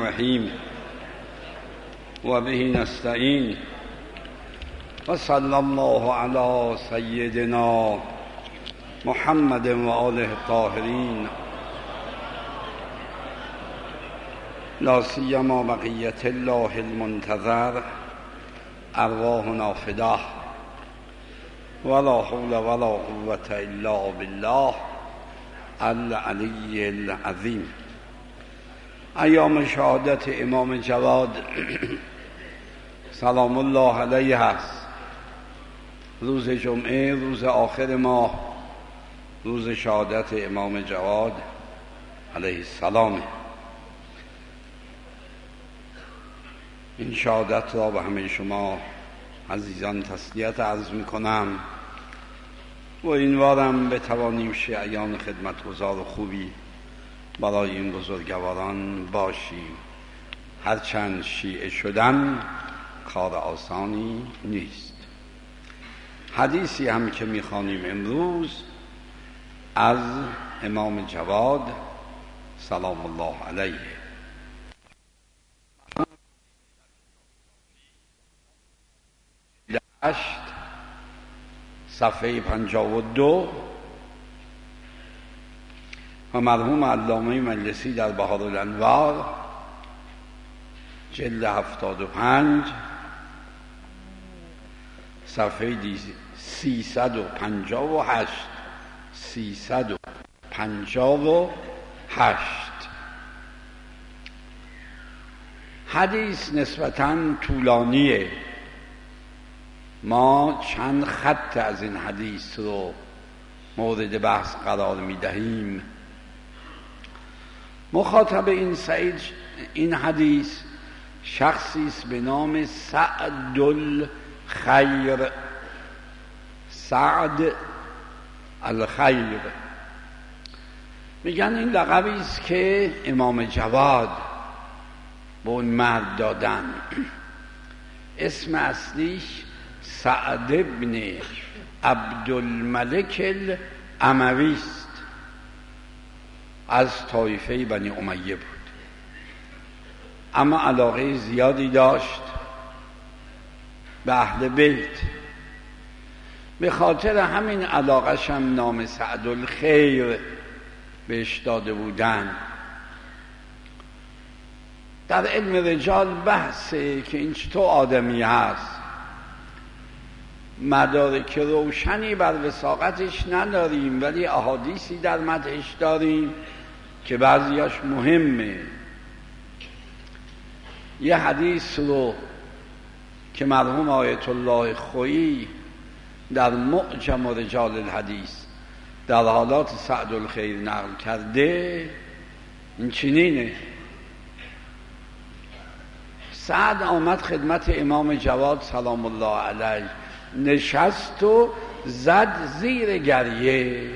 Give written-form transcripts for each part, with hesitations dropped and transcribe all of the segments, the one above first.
الرحیم و به نستعین و صلی الله علی سیدنا محمد و آله الطاهرین لا سیما بقیت الله المنتظر ارواحنا فداه ولا حول ولا قوة الا بالله العلی العظیم. ایام شهادت امام جواد سلام الله علیه است. روز جمعه، روز آخر ماه، روز شهادت امام جواد علیه السلام. این شهادت را به همه شما عزیزان تسلیت عرض می کنم و این وارم بتوانیم شیعیان خدمتگزار و خوبی برای این بزرگواران باشیم، هرچند شیعه شدن کار آسانی نیست. حدیثی هم که میخوانیم امروز از امام جواد سلام الله علیه. صفحه 52 و مرحوم علامه مجلسی در بهارالانوار جلد 75 صفحه 358 حدیث نسبتاً طولانیه. ما چند خط از این حدیث رو مورد بحث قرار میدهیم. مخاطب این حدیث شخصی است به نام سعد الخیر. سعد الخیر میگن این لقبی است که امام جواد به اون مرد دادن. اسم اصلیش سعد ابن عبدالملک الاموی است، از طایفه بنی امیه بود، اما علاقه زیادی داشت به اهل بیت. به خاطر همین علاقه‌ش هم نام سعد الخیر بهش داده بودن. در علم رجال بحثه که این چطور آدمی هست. مدارک روشنی بر وثاقتش نداریم، ولی احادیثی در مدحش داریم که بعضیاش مهمه. یه حدیث رو که مرحوم آیت الله خویی در معجم رجال الحدیث در حالات سعد الخیر نقل کرده، این چنینه: سعد آمد خدمت امام جواد سلام الله علیه، نشست و زد زیر گریه،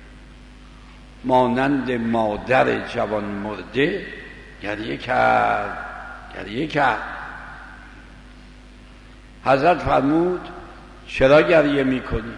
مانند مادر جوان مرده گریه کرد. حضرت فرمود چرا گریه میکنی؟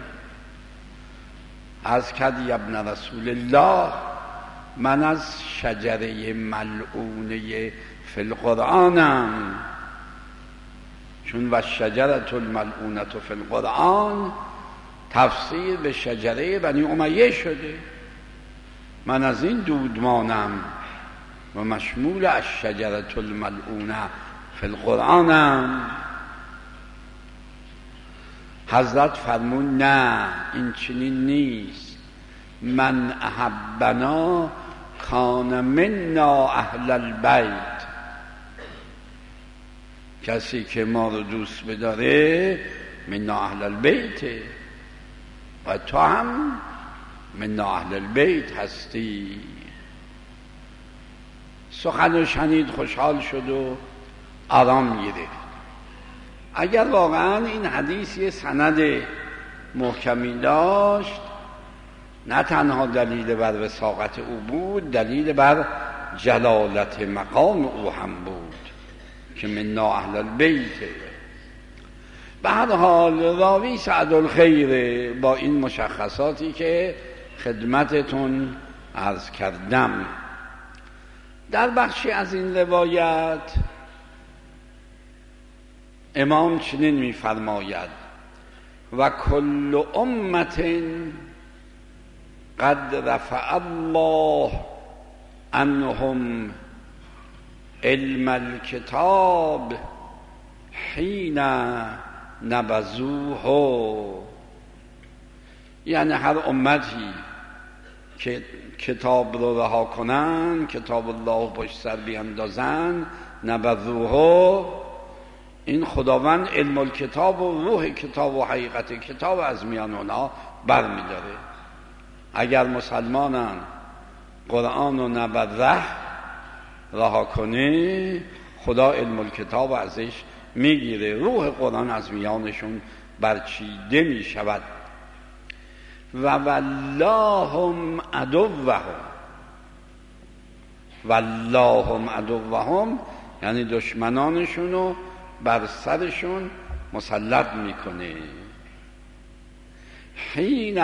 از کردی ابن رسول الله، من از شجره ملعونه فی القرآنم. چون و شجرة الملعونة فی القرآن تفسیر به شجره بنی امیه شده، من از این دودمانم و مشمول از شجرة الملعونة فی القرآنم. حضرت فرمون نه، این چنین نیست. من احبنا کان منا اهل البیت. کسی که ما رو دوست بداره منا اهل البیته و تو هم منا اهل البیت هستی. سخن شنید، خوشحال شد و آرام گرفت. اگر واقعا این حدیث یه سند محکمی داشت، نه تنها دلیل بر وثاقت او بود، دلیل بر جلالت مقام او هم بود که منا اهل البیت. به هر حال راوی سعد الخیر با این مشخصاتی که خدمتتون عرض کردم. در بخشی از این روایت امام چنین می‌فرماید و کل امت قد رفع الله عنهم علم الکتاب حین نبذوه. یعنی هر امتی که کتاب رو رها کنن، کتاب الله پشت سر بیاندازن، نبذوه، این خداوند علم الکتاب و روح کتاب و حقیقت کتاب از میان اونا بر می داره. اگر مسلمانان قرآن و نبذه رها کنه، خدا علم الکتاب ازش میگیره، روح قرآن از میانشون برچیده می شود. و واللهم عدوهم یعنی دشمنانشونو بر سرشون مسلط میکنه. حین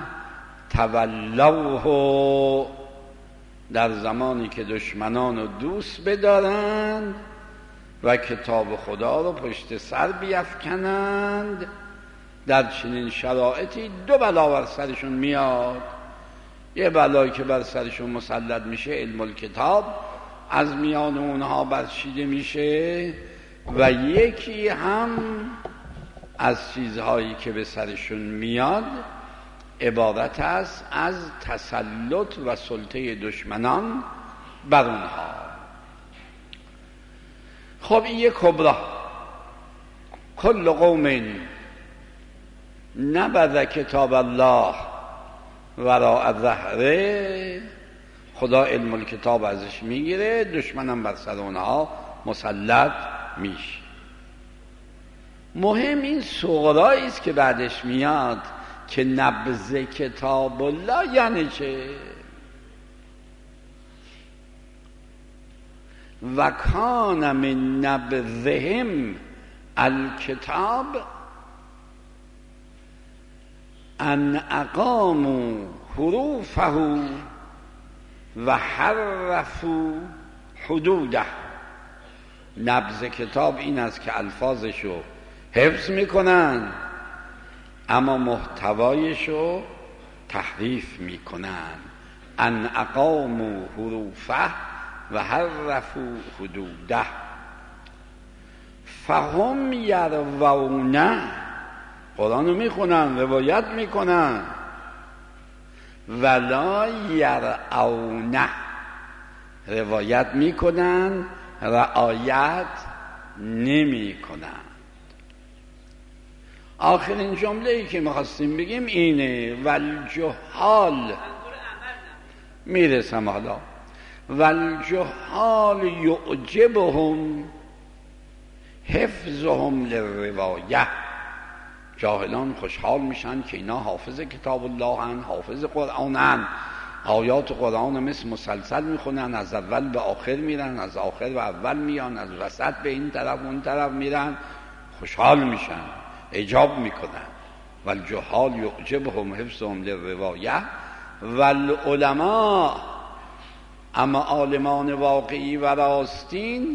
تولوه، در زمانی که دشمنانو دوست بدارند و کتاب خدا رو پشت سر بیفکنند، در چنین شرایطی دو بلا بر سرشون میاد. یه بلایی که بر سرشون مسلط میشه، علم الکتاب از میان اونها برچیده میشه، و یکی هم از چیزهایی که به سرشون میاد عبارت است از تسلط و سلطه دشمنان بر اونها. خب این یک کبرا. کل قوم نبذ کتاب الله وراء ظهره، خدا علم الکتاب ازش میگیره، دشمنم بر سر اونها مسلط میشه. مهم این صغرایی است که بعدش میاد که نبذ کتاب الله یعنی چه؟ و کان من نبذهم الکتاب ان اقاموا حروفه و حرفوا حدوده. نبذ کتاب این است که الفاظشو حفظ میکنن اما محتوایشو تحریف میکنن. ان اقاموا حروفه و حرفوا حدوده فهم یروونه، قرآن رو میخونن، روایت میکنن، ولا یرعونه، روایت میکنن، رعایت نمیکنن. آخرین جمله‌ای که میخواستیم بگیم اینه، والجهال، میرسم حالا، والجهال یعجبهم حفظهم للروایه. جاهلان خوشحال میشن که اینا حافظ کتاب الله هن، حافظ قرآن هن، آیات قرآن مثل مسلسل میخونن، از اول به آخر میرن، از آخر به اول میان، از وسط به این طرف اون طرف میرن، خوشحال میشن، اعجاب میکنن. والجهال یعجبهم حفظهم للروایه والعلماء، اما عالمان واقعی و راستین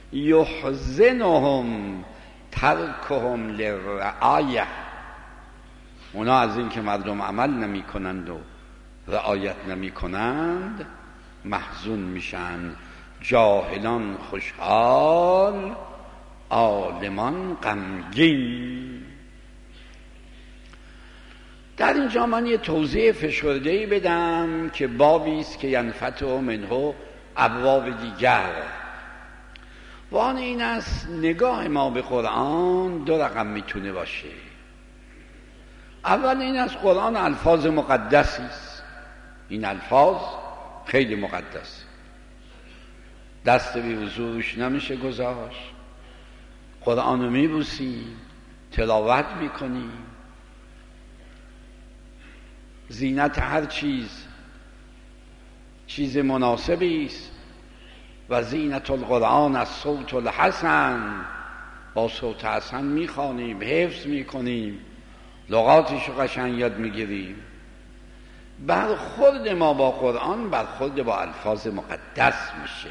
یحزنهم ترکهم للرعایه، اونا از این که مردم عمل نمی کنند و رعایت نمی کنند محزون میشن. جاهلان خوشحال، عالمان غمگین. در اینجا من یه توضیح فشرده‌ای بدم که بابی است که ینفتح منه ابواب دیگر. و آن این است نگاه ما به قرآن دو رقم میتونه باشه. اول این است قرآن الفاظ مقدسی است، این الفاظ خیلی مقدس، دست بی وضو روش نمیشه گذاشت، قرآن رو میبوسیم، تلاوت میکنیم، زینت هر چیز مناسبی است. و زینت القرآن از صوت الحسن، با صوت حسن میخوانیم، حفظ میکنیم، لغاتش رو قشنگ یاد میگیریم. برخورد ما با قرآن برخورد با الفاظ مقدس میشه.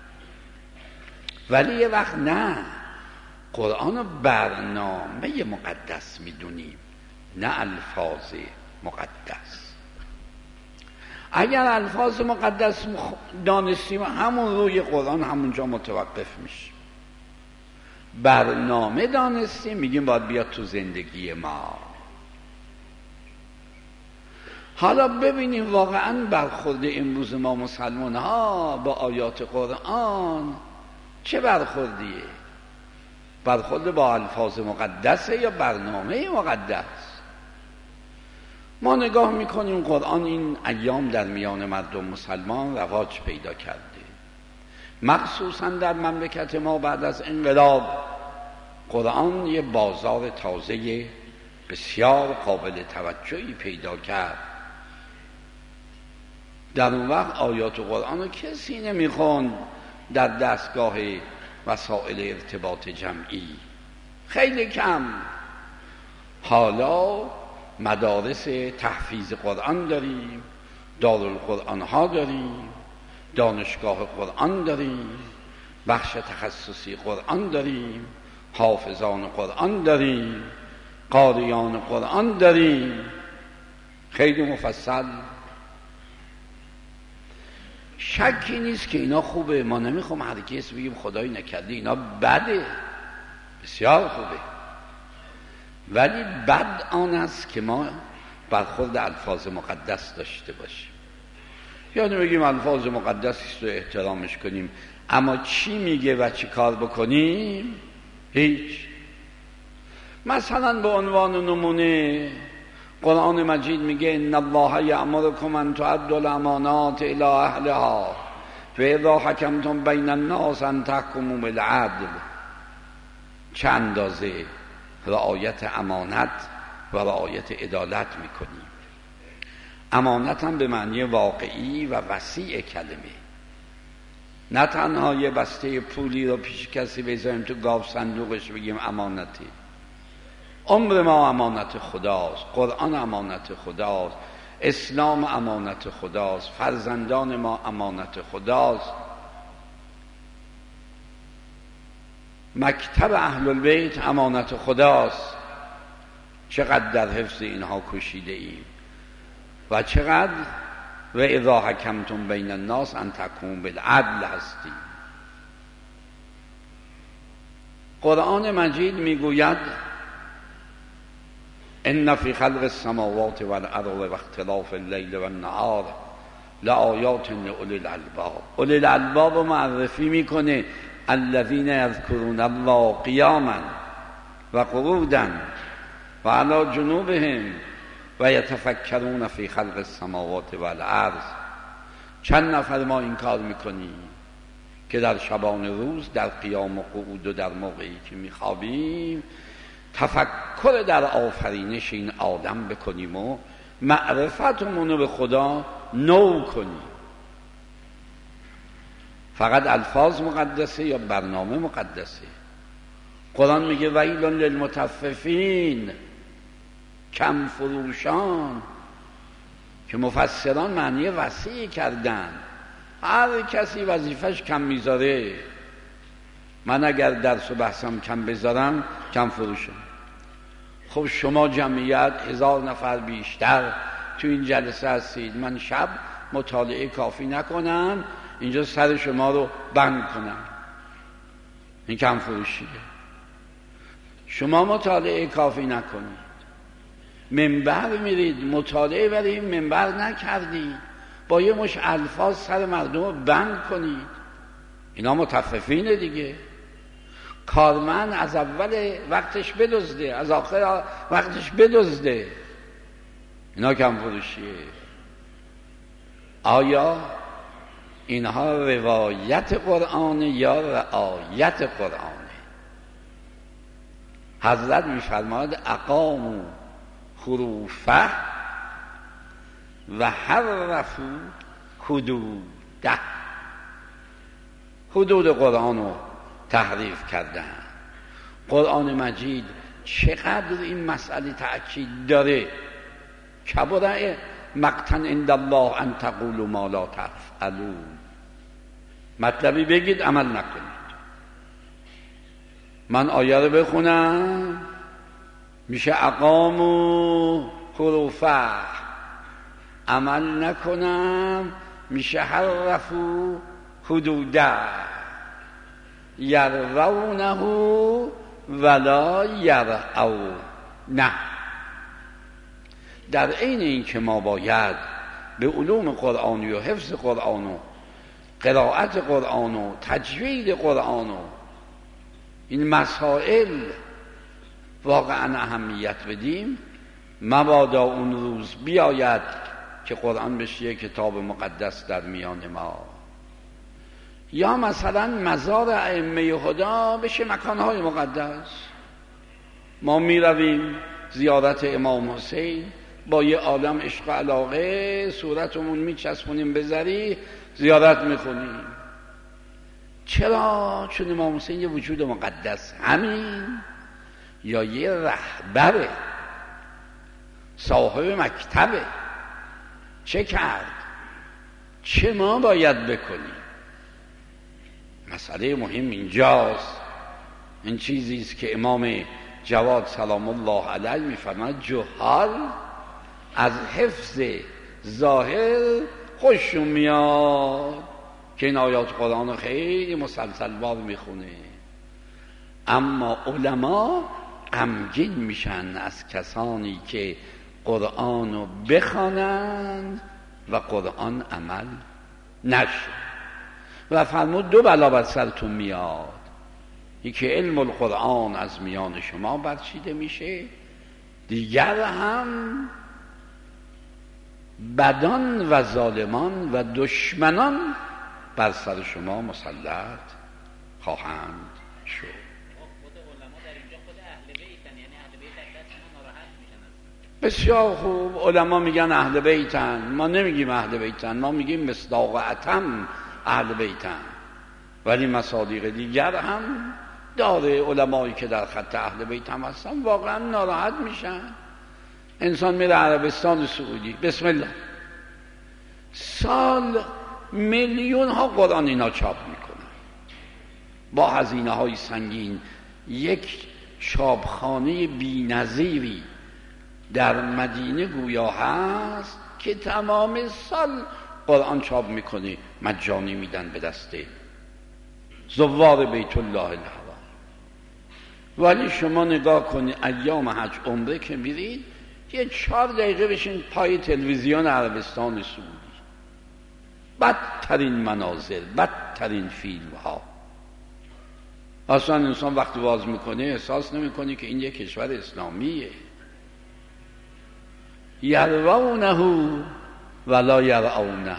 ولی یه وقت نه، قرآن رو برنامه مقدس میدونیم، نه الفاظ مقدس. اگر الفاظ مقدس دانستیم همون روی قرآن همونجا متوقف میشه. برنامه دانستیم میگیم باید بیاد تو زندگی ما. حالا ببینیم واقعا برخورد امروز ما مسلمان ها با آیات قرآن چه برخوردیه؟ برخورد با الفاظ مقدسه یا برنامه مقدس؟ ما نگاه میکنیم قرآن این ایام در میان مردم مسلمان رواج پیدا کرده، مخصوصا در مملکت ما بعد از انقلاب قرآن یه بازار تازه بسیار قابل توجهی پیدا کرد. در اون وقت آیات قرآن رو کسی نمیخوند در دستگاه وسایل ارتباط جمعی، خیلی کم. حالا مدارس تحفیظ قرآن داریم، دارالقرآن ها داریم، دانشگاه قرآن داریم، بخش تخصصی قرآن داریم، حافظان قرآن داریم، قاریان قرآن داریم، خیلی مفصل. شکی نیست که اینا خوبه، ما نمیخوام هرگز بگیم خدای نکرده اینا بده، بسیار خوبه. ولی بد آن است که ما برخورد الفاظ مقدس داشته باشیم، یعنی بگیم الفاظ مقدس است و احترامش کنیم، اما چی میگه و چی کار بکنیم هیچ. مثلا به عنوان نمونه قرآن مجید میگه ان الله یأمرکم ان تؤدوا الامانات الی اهلها فاذا حکمتم بین الناس ان تحکموا بالعدل. چه اندازه رعایت امانت و رعایت عدالت میکنیم. امانت هم به معنی واقعی و وسیع کلمه، نه تنها یه بسته پولی رو پیش کسی بذاریم تو گاو صندوقش بگیم امانتی. عمر ما امانت خداست، قرآن امانت خداست، اسلام امانت خداست، فرزندان ما امانت خداست، مکتب اهل البیت امانت خداست. چقدر در حفظ اینها کشیده ایم و چقدر و اذا حکمتم بین الناس ان تحکموا بالعدل هستیم. قرآن مجید میگوید ان فی خلق السماوات والارض و اختلاف اللیل والنهار لآیات لأولی الالباب. اولی الالباب معرفی میکنه الذین یذکرون الله قیاما و قعودا و علی جنوبهم و یتفکرون فی خلق السماوات والارض. چند نفر ما این کار میکنیم که در شبان روز در قیام و قعود و در موقعی که میخوابیم تفکر در آفرینش این آدم بکنیم و معرفتمون رو به خدا نو کنیم. فقط الفاظ مقدسه یا برنامه مقدسه؟ قرآن میگه ویل للمطففین، کم فروشان، که مفسران معنی وسیع کردن. هر کسی وظیفش کم میذاره. من اگر درس و بحثم کم بذارم کم فروشم. خب شما جمعیت 1000 نفر بیشتر تو این جلسه هستید، من شب مطالعه کافی نکنم اینجا سر شما رو بند کنم، این کم فروشیه. شما مطالعه کافی نکنید، منبر میرید مطالعه ولی منبر نکردید، با یه مش الفاظ سر مردم رو بند کنید، اینا مطففینه دیگه. کارمند از اول وقتش بدزده، از آخر وقتش بدزده، اینا کم فروشیه. آیا اینها روایت قرآن یا رعایت قرآن؟ حضرت میفرماید اقاموا حروفه و حرفوا حدوده. حدود قرآن رو تحریف کردن. قرآن مجید چقدر این مسئله تأکید داره. کبر مقتا عند الله ان تقولوا ما لا تفعلون. مطلبی بگید عمل نکنید. من آیه رو بخونم میشه اقاموا حروفه، عمل نکنم میشه حرفوا حدوده، یرونه ولا یرعونه. در عین این که ما باید به علوم قرآنی و حفظ قرآن و قرائت قرآن و تجوید قرآن و این مسائل واقعا اهمیت بدیم، مبادا اون روز بیاید که قرآن بشه یک کتاب مقدس در میان ما، یا مثلا مزار ائمه هدی بشه مکانهای مقدس. ما می رویم زیارت امام حسین با یه عالم عشق و علاقه، صورتمون می چسبونیم به زری، زیارت می خونیم. چرا؟ چون امام حسین یه وجود مقدس همین، یا یه رهبره، صاحب مکتبه. چه کرد؟ چه ما باید بکنیم؟ مسئله مهم اینجاست. این چیزی است که امام جواد سلام الله علیه میفرماید جهال از حفظ ظاهر خوششون میاد که این آیات قرآن رو خیلی مسلسل وار میخونه، اما علما غمگین میشن از کسانی که قرآن رو بخوانند و قرآن عمل نشه. و فرمود دو بلا بر سرتون میاد، یکی علم القرآن از میان شما برچیده میشه، دیگر هم بدان و ظالمان و دشمنان بر سر شما مسلط خواهند شد. بسیار خوب، علما میگن اهل بیتن، ما نمیگیم اهل بیتن، ما میگیم مصداق اتم اهل بیتن، ولی مصادیق دیگر هم داره. علمایی که در خط اهل بیت هم هستن واقعا ناراحت میشن. انسان میره عربستان سعودی، بسم الله، سال میلیون ها قرآن اینا چاپ میکنن با هزینه های سنگین. یک چاپخانه بی‌نظیری در مدینه گویا هست که تمام سال قرآن چاپ میکنه، مجانی میدن به دست زوار بیت الله الحرام. ولی شما نگاه کنید ایام حج عمره که میرید یه 4 دقیقه بشین پای تلویزیون عربستان سعودی، بدترین مناظر، بدترین فیلم ها. اصلا انسان وقتی باز میکنه احساس نمیکنه که این یک کشور اسلامیه. یرونه ولا یرعونه،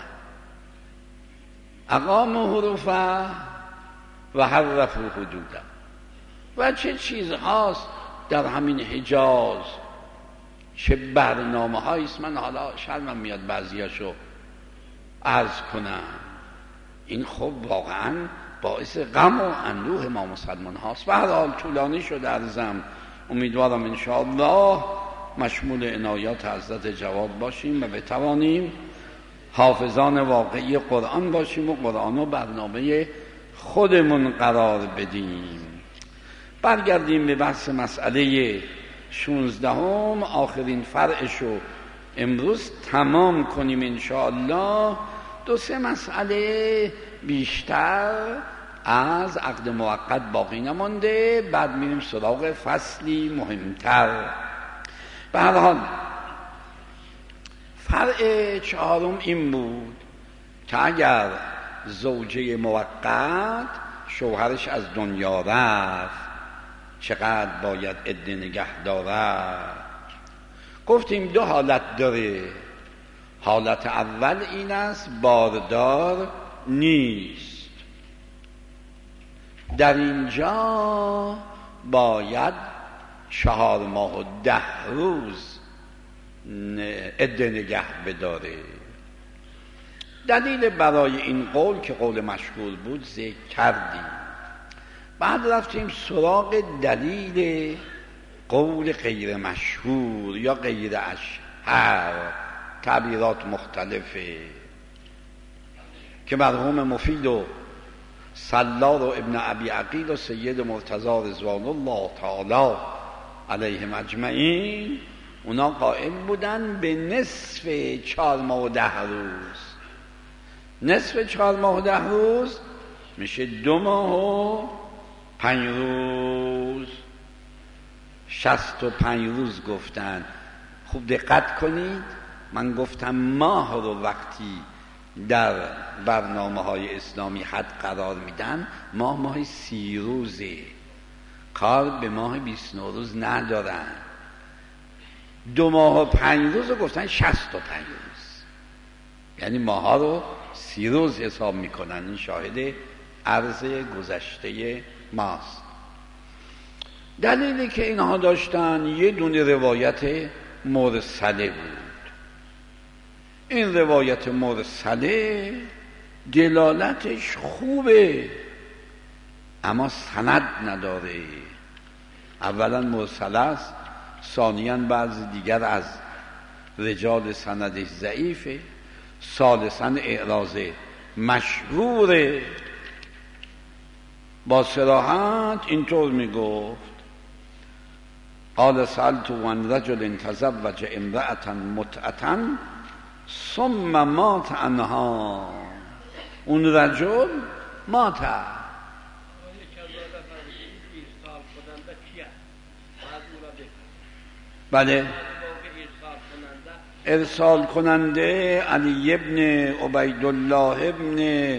اقام حروفه و حرف حدوده. و چه چیزهاست در همین حجاز، چه برنامه هاییست. من حالا شرمم میاد بعضیاشو عرض کنم. این خب واقعا باعث غم و اندوه ما مسلمان هاست. به هر حال طولانی شد عرضم، امیدوارم انشاءالله مشمول عنایات حضرت جواد باشیم و بتوانیم حافظان واقعی قرآن باشیم و قرآن و برنامه خودمون قرار بدیم. برگردیم به بحث مسئله 16 آخرین فرعشو امروز تمام کنیم انشاءالله. 2-3 مسئله بیشتر از عقد موقت باقی نمانده، بعد میریم سراغ فصلی مهمتر. به هر حال فرع 4 این بود که اگر زوجه موقت شوهرش از دنیا رفت چقدر باید عده نگه دارد. گفتیم 2 حالت داره. حالت اول این است باردار نیست، در اینجا باید 4 ماه و 10 روز عده نگه بداره. دلیل برای این قول که قول مشهور بود ذکر کردیم. بعد رفتیم سراغ دلیل قول غیر مشهور یا غیر اشهر، تعبیرات مختلفه که مرحوم مفید و سلار و ابن ابی عقیل و سید مرتضی رضوان الله تعالی علیهم اجمعین اونا قائل بودن به نصف 4 ماه و 10 روز. نصف 4 ماه و 10 روز میشه 2 ماه و 5 روز. 65 روز گفتن. خوب دقت کنید، من گفتم ماه رو وقتی در برنامه‌های اسلامی حد قرار میدن، ماه 30 روزه، کار به ماه 29 روز ندارن. 2 ماه و 5 روز رو گفتن 65 روز، یعنی ماها رو 30 روز حساب میکنن. این شاهد عرض گذشته ماست. دلیلی که اینها داشتن یه دونه روایت مرسله بود. این روایت مرسله دلالتش خوبه اما سند نداره. اولا مرسله است، ثانیاً بعضی دیگر از رجال سندش ضعیفه، ثالثاً اعراض مشهوره. با صراحت اینطور میگفت: قال سألت عن رجل تزوج امرأة متعة ثم مات عنها. اون رجل مات. بله، ارسال کننده علی ابن عبیدالله ابن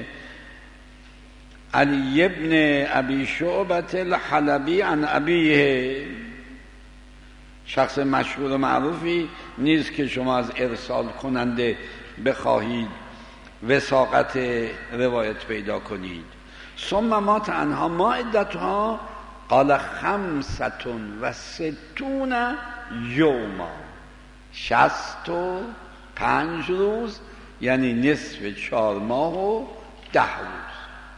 علی ابن ابی شعبة الحلبی عن ابیه. شخص مشهور و معروفی نیست که شما از ارسال کننده بخواهید وثاقت روایت پیدا کنید. ثم مات عنها ما عدتها قال 65 یوما، 65 روز، یعنی نصف 4 ماه و 10 روز.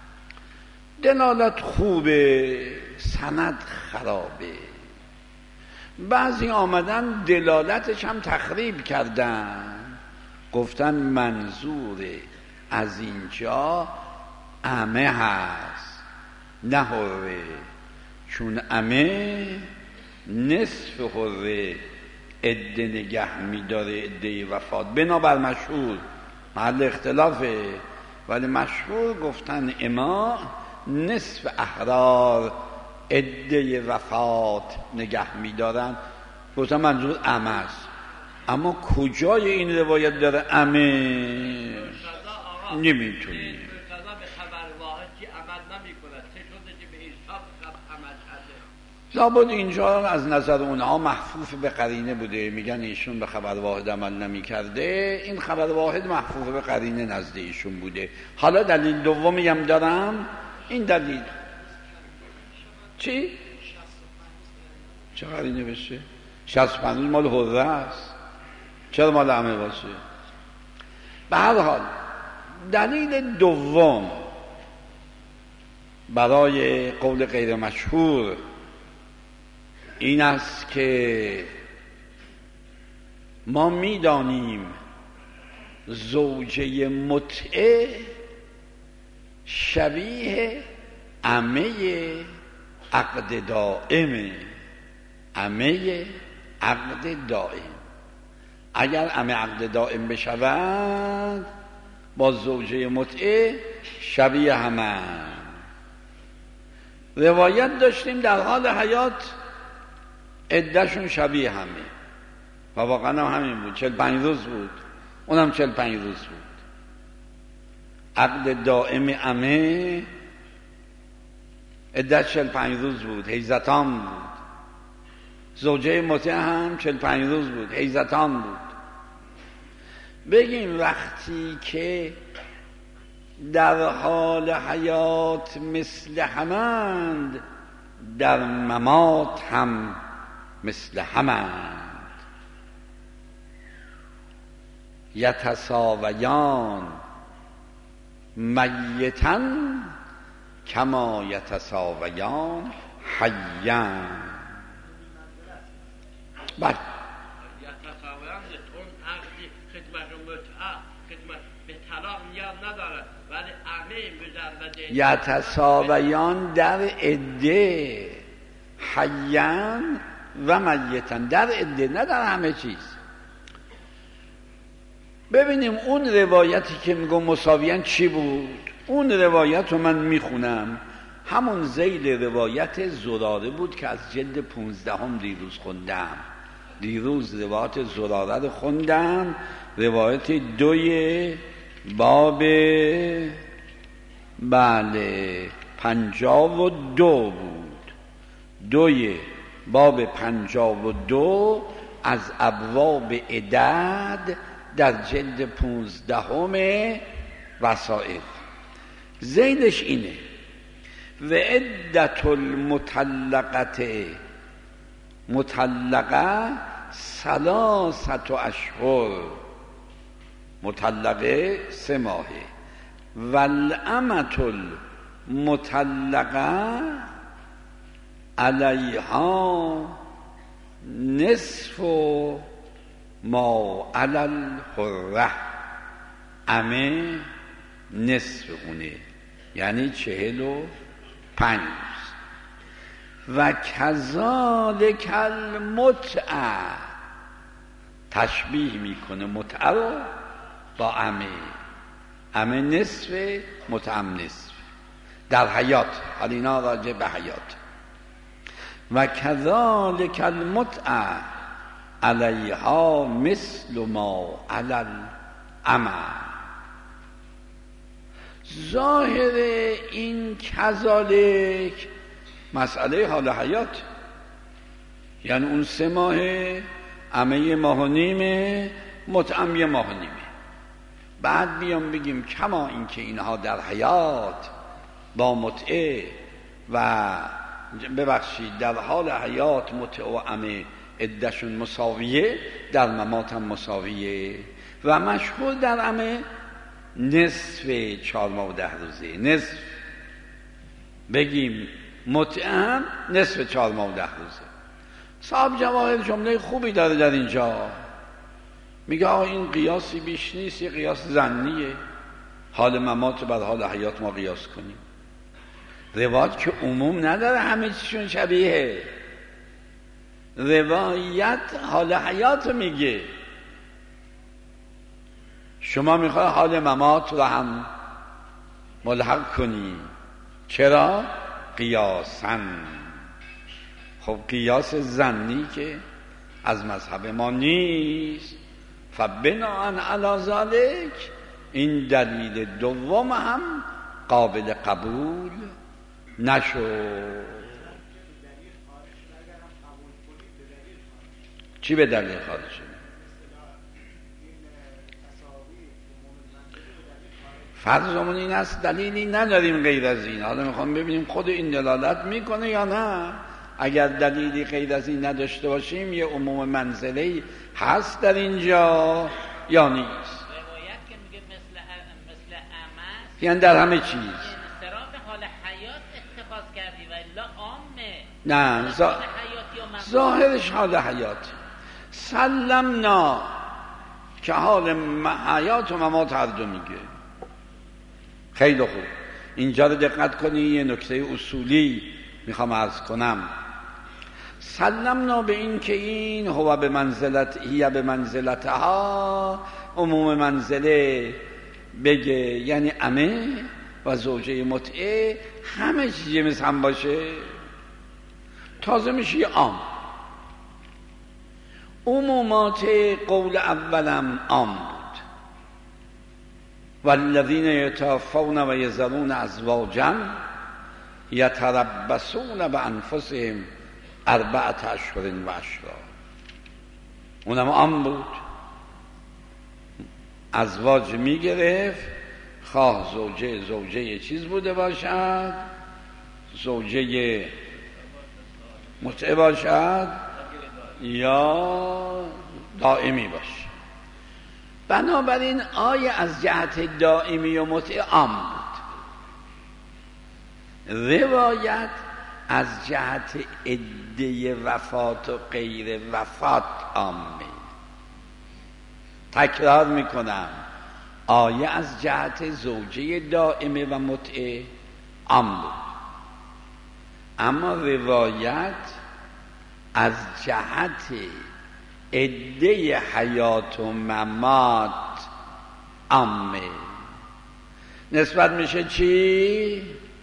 دلالت خوبه، سند خرابه. بعضی آمدن دلالتش هم تخریب کردن، گفتن منظور از اینجا عمه هست نه حره، چون عمه نصف حره عده نگه میداره، عده وفات. بنابر مشهور، محل اختلافه، ولی مشهور گفتن اما نصف احرار عده وفات نگه میدارن. گفتن منظور عمه است. اما کجای این روایت داره عمه؟ نمیتونی. لابد اینجا از نظر اونها محفوظ به قرینه بوده. میگن ایشون به خبر واحد عمل نمی کرده، این خبر واحد محفوظ به قرینه نزد ایشون بوده. حالا دلیل دومی هم دارم. این دلیل چی؟ چه قرینه بشه؟ 65 مال حره است، چرا مال عمه باشه؟ به هر حال دلیل دوم برای قول غیر مشهور این است که ما میدانیم زوجه متعه شبیه عمه عقد دائمه. عمه عقد دائم، اگر عمه عقد دائم بشود با زوجه متعه شبیه همه. روایت داشتیم در حال حیات عدهشون شبیه همه و واقعا هم همین بود. 45 روز بود، اونم 45 روز بود. عقد دائم عمه عدهش 45 روز بود، حیزتان بود. زوجه متعه هم 45 روز بود، حیزتان بود. بگیم وقتی که در حال حیات مثل همند، در ممات هم مثل همند. یتساویان میتن کما یتساویان حیان. بله، یتساویان اون عقدی خدمت یتساویان در عده حیان و میتن، در عده نه در همه چیز. ببینیم اون روایتی که میگم مساویان چی بود. اون روایت رو من میخونم، همون ذیل روایت زراره بود که از جلد 15 دیروز خوندم. دیروز روایت زراره رو خوندم، روایت 2 باب 52 بود. 2 باب 52 از ابواب عدد در جلد 15 وسائل. ذیلش اینه: و عدت المطلقه مطلقه 3 اشهر، مطلقه 3 ماهه. والامة المطلقه علیها نصف ما علی الحره، امه نصف اونه، یعنی 45. و کذالک المتعه، تشبیه میکنه متعه رو با امه. امه نصف، متعم نصف در حیات، حالا اینا راجع به حیات. و کذالک المتعه علیها مثل ما علی الامه. ظاهر این کذالک مسئله حال حیات، یعنی اون 3 ماهه، امه 1.5 ماه، متعم 1.5 ماه. بعد بیام بگیم کما این که اینها در حیات با متعه و ببخشید در حال حیات متعه و امه عدهشون مساویه، در ممات هم مساویه. و مشهور در امه نصف 4 ماه و 10 روزه، نصف. بگیم متعه نصف 4 ماه و 10 روزه. صاحب جواهر جمله خوبی داره در اینجا، میگه آقا این قیاسی بیش نیست، یه قیاس ظنیه، حال ممات بر حال حیات ما قیاس کنیم. روایت که عموم نداره همه چیشون شبیه، روایت حال حیات میگه. شما میخوای حال ممات رو هم ملحق کنی، چرا؟ قیاساً. خب قیاس ظنی که از مذهب ما نیست، فبناءً علی ذلک این دلیل دوم هم قابل قبول نشد. چی به دلیل خارج شد؟ فرضمون این است دلیلی نداریم غیر از این. حالا میخوام ببینیم خود این دلالت میکنه یا نه. اگر دلیلی غیر از این نداشته باشیم یه عموم منزله هست در اینجا یا نیست. روایت که میگه مثل امس، یعنی در همه چیز انصراف حال حیات اتخاذ کردی و الا عامه. نه، ظاهرش حال حیات. سلمنا که حال حیات و ممات هر دو میگه. خیلی خوب، اینجا رو دقت کنی، یه نکته اصولی میخوام عرض کنم. سلمنا به این که این هو به منزلت هی به منزلتها، عموم منزله بگه، یعنی امه و زوجه متعه همه چیزی مثل هم باشه، تازه میشه عام. عمومات قول اولم عام بود. والذین یتوفون و یذرون ازواجا یتربصون بانفسهم 4 اشهر و عشرا، اونم عام بود. ازواج میگرفت، خواه زوجه چیز بوده باشد، زوجه متعه باشد یا دائمی باشد. بنابراین آیه از جهت دائمی و متعه عام بود. روایت از جهت عده وفات و غیر وفات عامه. تکرار میکنم، آیه از جهت زوجه دائمه و متعه عام بود، اما روایت از جهت عده حیات و ممات عامه. نسبت میشه چی؟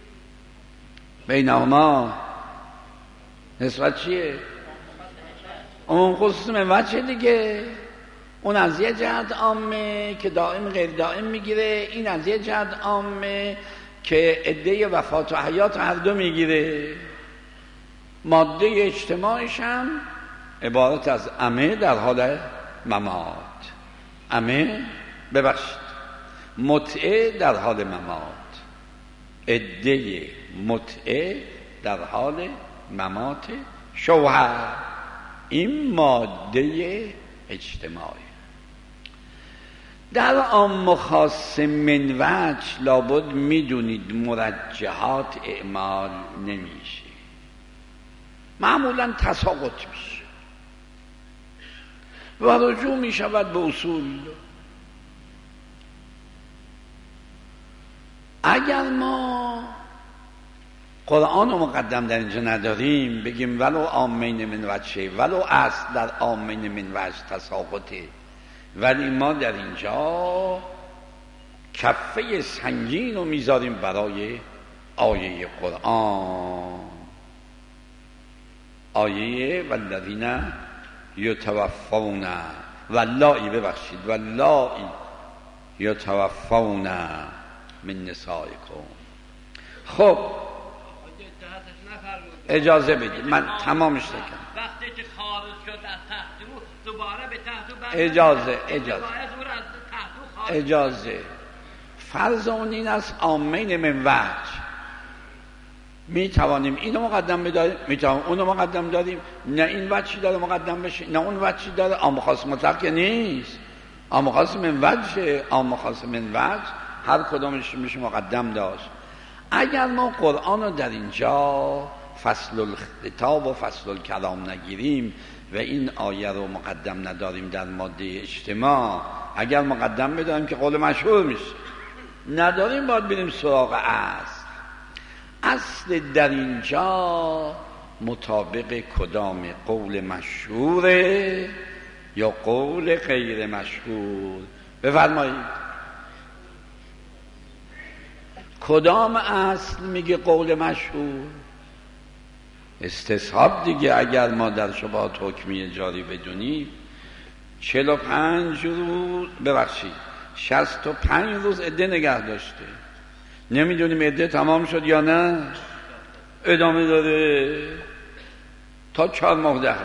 بینهما نسبت چیه؟ اون خصوص من وجه دیگه. اون از یه جهت عامه که دائم غیر دائم میگیره، این از یه جهت عامه که عده وفات و حیات هر دو میگیره. ماده اجتماعش هم عبارت از عمه در حال ممات، عمه ببخشید متعه در حال ممات، عده متعه در حال ممات شوهر. این ماده اجتماعی. در عام و خاص من وجه لابد میدونید مرجحات اعمال نمیشه، معمولا تساقط میشه و رجوع میشود به اصول. اگر ما قرآن رو مقدم در اینجا نداریم، بگیم ولو عامین من وجه، ولو اصل در عامین من وجه تساقطه، ولی ما در اینجا کفه سنگین رو میذاریم برای آیه قرآن، آیه والذین یتوفون واللائی ببخشید واللائی یتوفون من نسائکم. خب اجازه بدید من تمامش نکنم. وقتی که خارج شد از تحت او دوباره به تحت او اجازه فرض اون این است عامین من وجه می توانیم اینو مقدم بداریم، می توانیم اونو مقدم داریم، نه این وجهی داره مقدم بشه نه اون وجهی داره. عام خاص مطلق نیست، عام خاص من وجه، عام خاص من وجه هر کدامش میشه مقدم داشت. اگر ما قرآن رو در اینجا فصل الخطاب و فصل الکلام نگیریم و این آیه رو مقدم نداریم در ماده اجتماع، اگر مقدم بداریم که قول مشهور میشه، نداریم باید بریم سراغ اصل در اینجا مطابق کدام قول مشهوره یا قول غیر مشهور؟ بفرمایید کدام اصل میگه قول مشهور؟ استصحاب دیگه. اگر ما در شبهات حکمی جاری بدونیم 45 روز 65 روز عده نگه داشته، نمیدونیم عده تمام شد یا نه، ادامه داره تا 4 ماه 10 روز.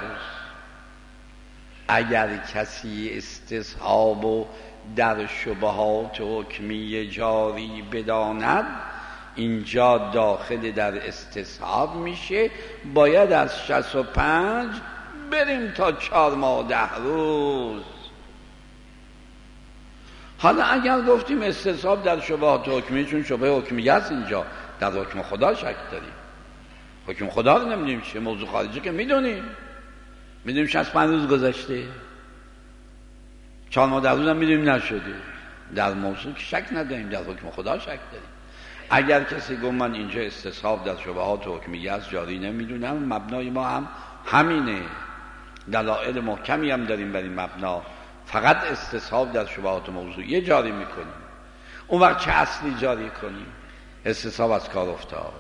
اگر کسی استصحاب و در شبهات حکمی جاری بداند، اینجا داخل در استصحاب میشه، باید از 65 بریم تا 4 ماه 10 روز. حالا اگر گفتیم استصحاب در شبهات حکمی، چون شبه حکمی هست اینجا، در حکم خدا شک داریم، حکم خدا رو نمیدونیم چیه، موضوع خارجی که میدونیم 65 روز گذشته، 4 ماه 10 روز هم میدونیم نشده، در موضوع که شک نداریم، در حکم خدا شک داریم. اگر کسی گفت من اینجا استصحاب در شبهات حکمیه است جاری نمیدونم، مبنای ما هم همینه، دلائل محکمی هم داریم بر این مبنا، فقط استصحاب در شبهات موضوعیه جاری میکنیم. اون وقت چه اصلی جاری کنیم؟ استصحاب از کار افتاد.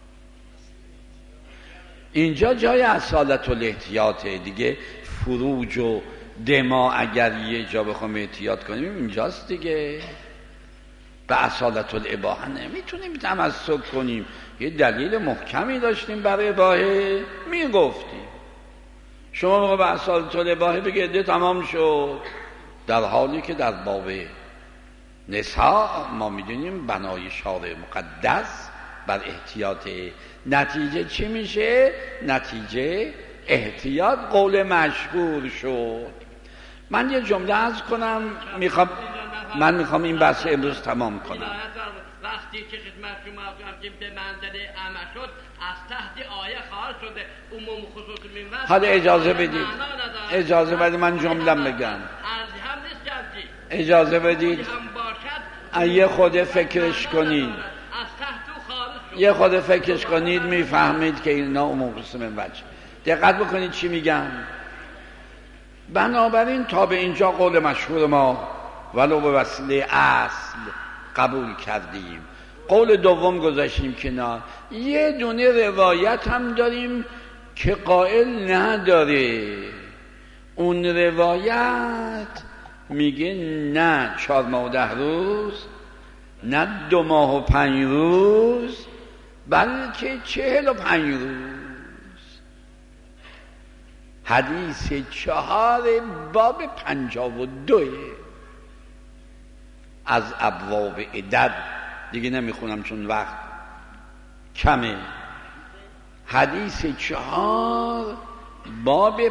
اینجا جای اصالت و الاحتیاطه دیگه. فروج و دما اگر یه جا بخوام احتیاط کنیم اینجاست دیگه. به اصالت الاباحه نمیتونیم تمسک کنیم، یه دلیل محکمی داشتیم برای اباحه میگفتیم. شما موقع به اصالت الاباحه بگه عده تمام شد، در حالی که در باب نساء ما میدونیم بنای شارع مقدس بر احتیاط. نتیجه چی میشه؟ نتیجه احتیاط قول مشهور شد. من یه جمله عرض کنم، میخوام این بحث امروز تمام کنم. وقتی که خدمت شما که به منزله اعمى شد، از تحت آیه خارج شده، عموم خصوص من وجه. حالا اجازه بدید من جمله‌ام بگم. ارزی هم نیست جمعی. اجازه بدید. هم باشد یه خود فکرش کنید، یه خود فکرش کنید میفهمید که اینا منقسم من وجه. دقت بکنید چی میگم. بنابراین تا به اینجا قول مشهور ما ولو به وسیله اصل قبول کردیم. قول دوم گذاشتیم کنار. یه دونه روایت هم داریم که قائل نداره. اون روایت میگه نه 4 ماه و 10 روز، نه 2 ماه و 5 روز، بلکه 45 روز. حدیث 4 باب 52 از ابواب عدد. دیگه نمیخونم چون وقت کمه. حدیث 4 باب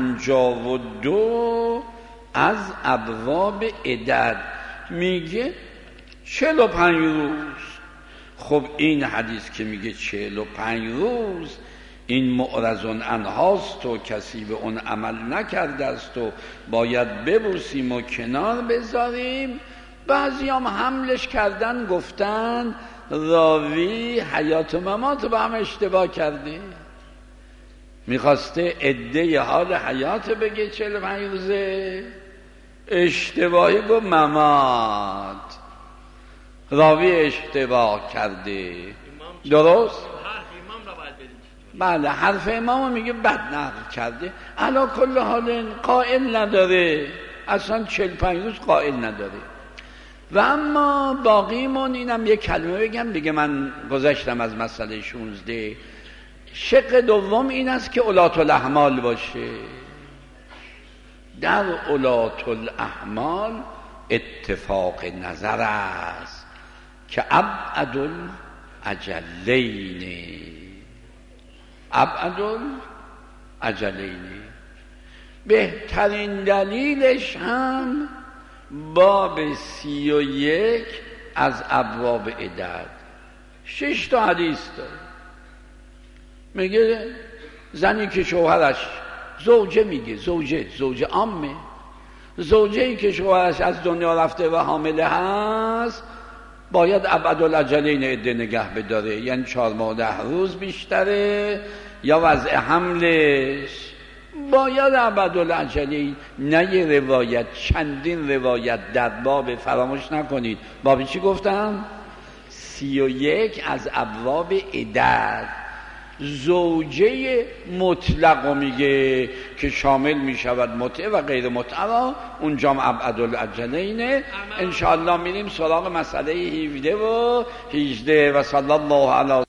52 از ابواب عدد میگه 45 روز. خب این حدیث که میگه 45 روز این معرض عنهاست و کسی به اون عمل نکرده است و باید ببوسیم و کنار بذاریم. بعضی هم حملش کردن گفتن راوی حیات و ممات با هم اشتباه کرده، میخواسته عده حال حیات بگه 45 روزه، اشتباهی گفت ممات، راوی اشتباه کرده. درست؟ بله حرف امام میگه بد نقل کرده. علا کل حال قائل نداره، اصلا 45 روز قائل نداره. و اما باقیمون اینم یک کلمه بگم دیگه، من گذشتم از مسئله 16. شق دوم این است که اولات الاحمال باشه. در اولات الاحمال اتفاق نظر است که ابعد الاجلین. بهترین دلیلش هم باب 31 از ابواب عدد 6 تا حدیث داره. میگه زنی که شوهرش زوجه، میگه زوجه عامه، زوجه‌ای که شوهرش از دنیا رفته و حامله هست باید ابعدالاجلین عده نگه بداره، یعنی 4 ماه و 10 روز بیشتره، یا وضع حملش باید ابعدالاجلین. نه یه روایت، چندین روایت در باب، فراموش نکنید باب چی گفتم؟ 31 از ابواب عدد. زوجه مطلق میگه که شامل میشود متع و غیر متع را، اونجا هم ابعدالاجلینه. انشاءالله میریم سراغ مسئله 17 و 18. و صلی الله علی